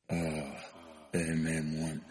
BMM1.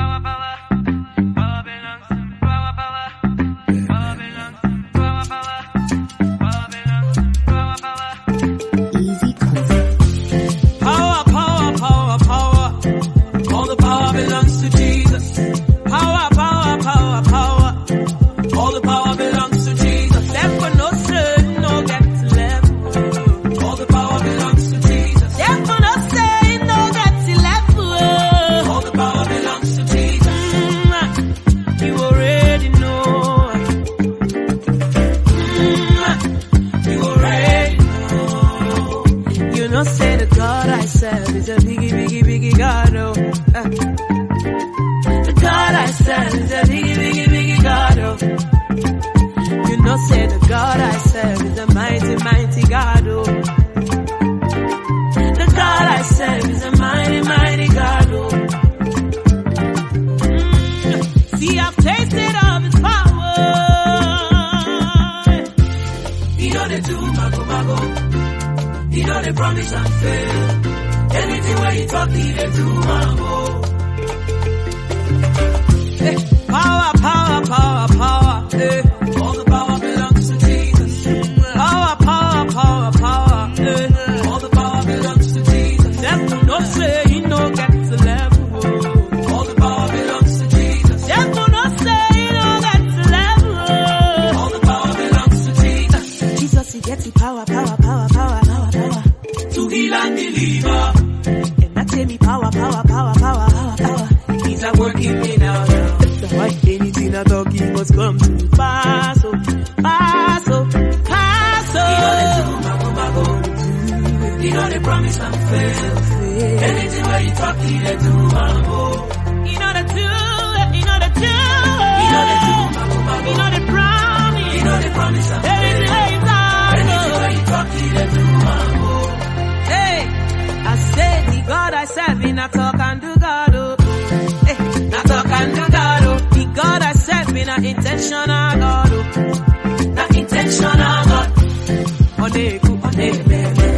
Easy concept. Power, power, power, power. All the power belongs to Jesus. Power, power, power, power. All the power belongs to Jesus. Therefore no sin, no get left. All the power belongs to Jesus. Therefore no sin, no get left. All the power belongs to Jesus. You already know. You already know. You know say the God I serve is a biggie, biggie, biggie God, oh. The God I serve is a biggie, biggie, biggie God, oh. You know say the God I serve is a mighty, mighty God, oh. The God I serve is a mighty, mighty God, oh. See, I've tasted of His power. He know they do mago, mago. He know they promise and fail. Anything where He talk, He they do mago. Hey, power, power, power, power. Hey. All the power belongs to Jesus. Power, power, power, power. Hey. All the power belongs to Jesus. Devil no say He no get to level. All the power belongs to Jesus. Devil no say He no get to level. All the power belongs to Jesus. Jesus He gets the power, power, power, power, power, power. To heal and deliver. And that say me power, power, power, power, power, power. He's a working me now. That's why anything I talk, He must come to pass, oh, pass, oh, pass, oh. He know they do, mago, mago. He know they promise and fail. Anything where He talk, He they do, mago. He know they do, He know they do. He know they do, mago, mago. He know they promise. He know they promise and fail. Anything where He talk, He they do, mago. Hey, I said the God I serve, He not talk and do God, oh. Hey, not talk and do God, oh. The God I serve, He not intentional God, oh. Not intentional God. Oneku, onebe.